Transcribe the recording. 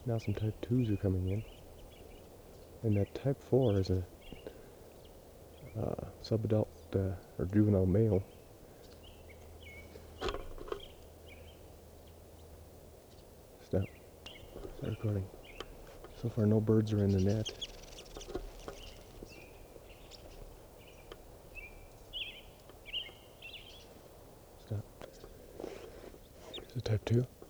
Now some type 2s are coming in. And that type 4 is a subadult or juvenile male. Stop. Start recording. So far no birds are in the net. Stop. Here's a type 2.